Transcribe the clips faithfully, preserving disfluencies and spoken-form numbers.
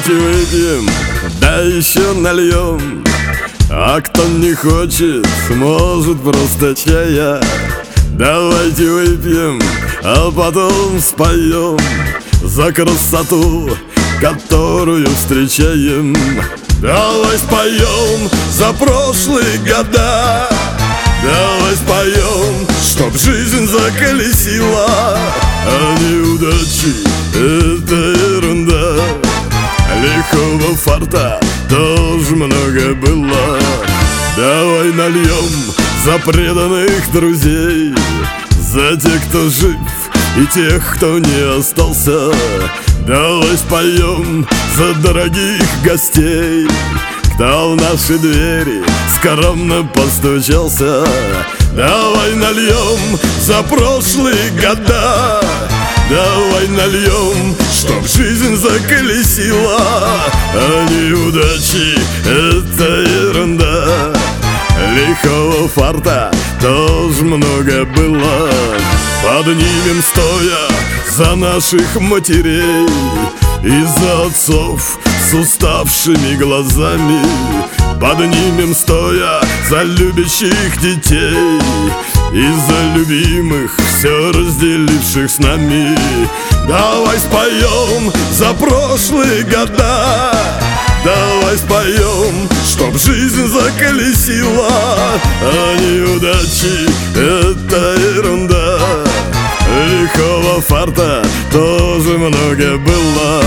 Давайте выпьем, да еще нальем. А кто не хочет, может просто чая. Давайте выпьем, а потом споем за красоту, которую встречаем. Давай споем за прошлые года. Давай споем, чтоб жизнь заколесила. А неудачи — это ерунда. Лихого фарта тоже много было. Давай нальем за преданных друзей, за тех, кто жив, и тех, кто не остался. Давай споем за дорогих гостей, кто в наши двери скромно постучался. Давай нальем за прошлые года. Давай нальем, чтоб жизнь заколесила. А неудачи — это ерунда. Лихого фарта тоже много было. Поднимем стоя за наших матерей и за отцов с уставшими глазами. Поднимем стоя за любящих детей и за любимых, все разделивших с нами. Давай споем за прошлые года. Давай споем, чтоб жизнь заколесила. А неудачи — это ерунда. Лихого фарта тоже много было.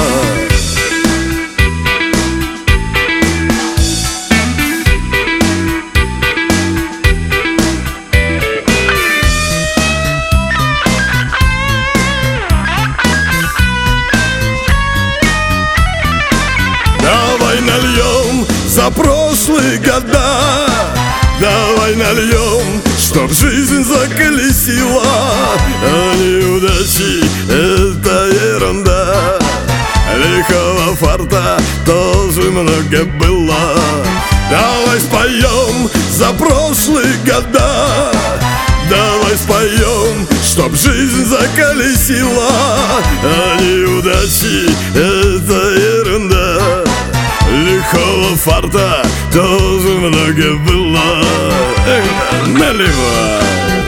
Давай нальем за прошлые года. Давай нальем, чтоб жизнь заколесила. А неудачи — это ерунда. Лихого фарта тоже много было. Давай споем за прошлые года. Давай споем, чтоб жизнь заколесила. А неудачи — это ерунда. Лихого фарта тоже много было. Эх, наливай.